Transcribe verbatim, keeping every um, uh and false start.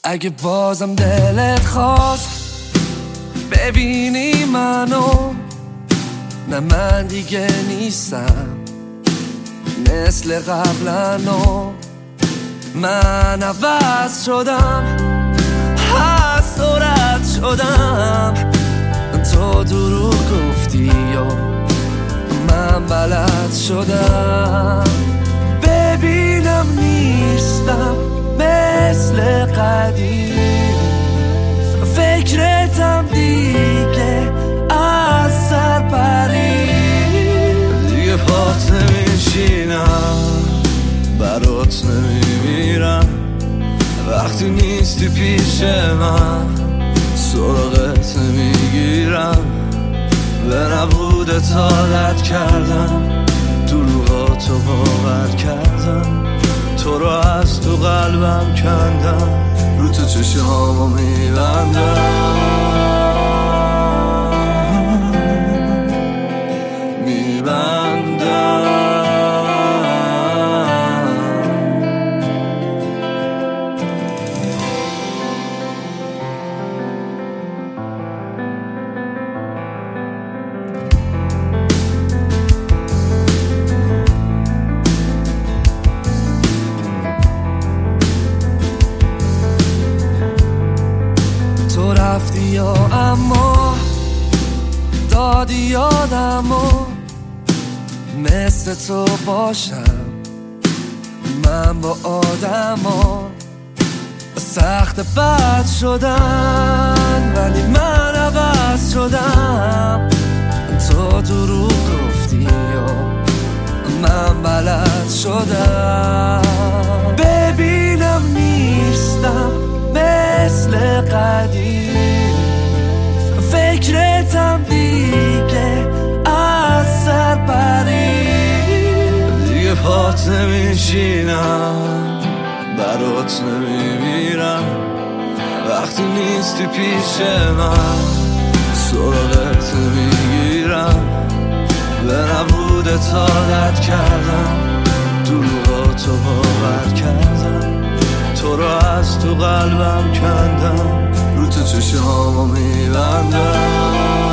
اگه بازم دلت خواست ببینی منو، نه من دیگه نیستم مثل قبلنو. من عوض شدم، حسرت شدم. تو دروغ گفتی و من بلد شدم. ببینم نیستم مثل قدیم، فکرتم دیگه از سر پرید. دیگه پات نمیشینم، برات نمیمیرم. وقتی نیستی پیش من سراغت نمیگیرم. به نبودت عادت کردم، دروغاتو باور کردم. تو رو از تو قلبم کندم، رو تو چشمامو میبندم میبندم رفتی یا اما دادی یادمو مثل تو باشم. من با آدما سخت بد شدن، ولی من عوض شدم. تو دروغ گفتی و من بلد شدم. ببینم نیستم مثل قدیم، فکرتم دیگه از سر پرید. دیگه پات نمیشینم، برات نمیمیرم. وقتی نیستی پیش من سراغت نمیگیرم. به نبودت عادت کردم، دروغاتو باور کردم. تو رو از تو قلبم کندم، رو تو چشمامو میبندم